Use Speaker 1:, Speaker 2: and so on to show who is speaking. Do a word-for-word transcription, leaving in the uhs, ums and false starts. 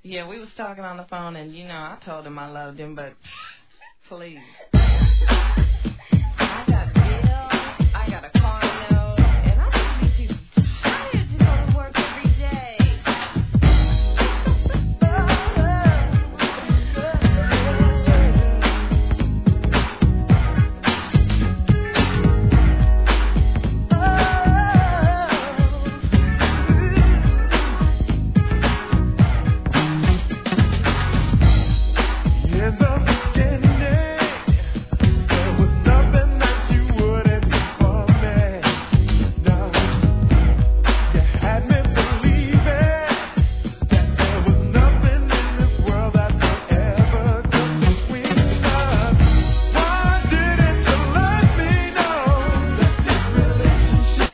Speaker 1: Yeah, we was talking on the phone, and, you know, I told him I loved him, but please.